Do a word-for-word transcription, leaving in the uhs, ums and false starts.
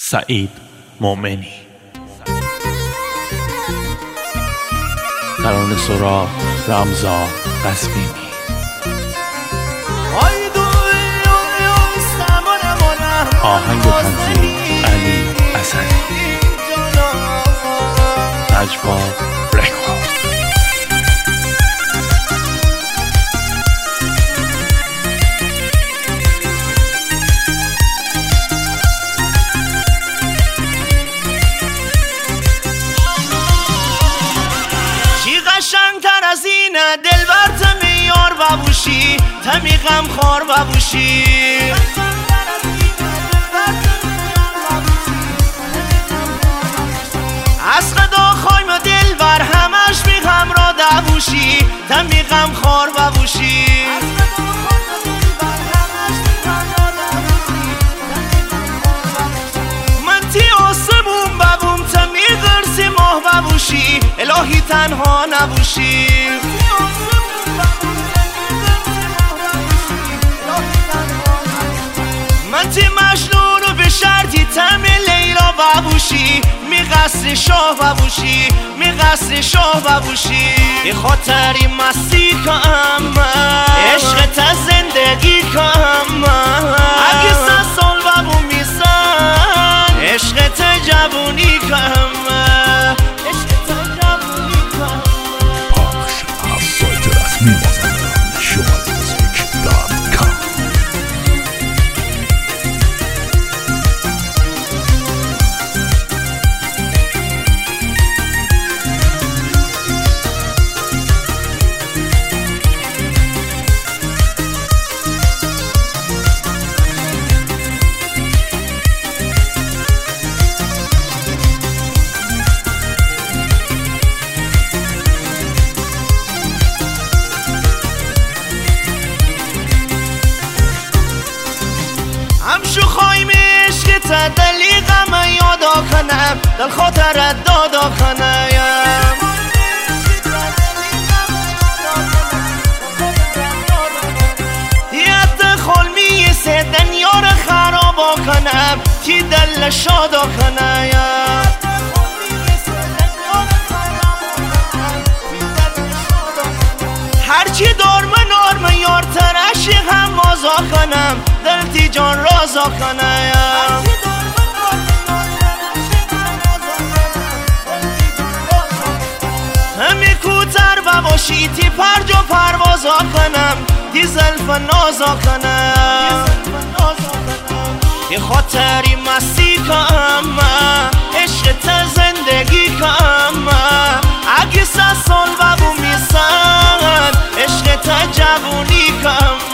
سعید مومنی. ترانه سرا رمضان قزوینی. آهنگ و تنظیم علی اسدی. نجوا رکورد. چی قشنگتر از اینه دلبر تمی یار ببوشی، تمی غم خار ببوشی. از خدا خوایم دلبر همش بی غم را دبوشی، تمی غم خار ببوشی. من تی آسمون ببوم تمی غرسی ماه ببوشی، الهی تنها نبوشی. من تی مجنون و به شرطی تمی لیلا ببوشی، می قصر شاه ببوشی، می قصر شاه ببوشی. به خاطری مستی کنم عشق تا زندگی کنم، اگه سه سال ببو میزن عشق تا جوونی کنم، عشق تا جوونی کنم. پخش از سایت رسمی مازندران شمال موزیک دات کام. همشو خواهیم عشق تا دلی غم یادا کنم، دل خاطرت دادا کنم. دیت خلمی سه دنیا رو خرابا کنم، تی دل شادا کنم. هرچی دارم نارم یار ترشی هم مازا کنم، دل تی جان رازا کنم. همی کوتر بباشی تی پرج و پروازا کنم، دی زلف نازا کنم. دی خاطری مستی کنم عشق تا زندگی کنم، اگه سه سال ببو میسن عشق تا جوونی کنم.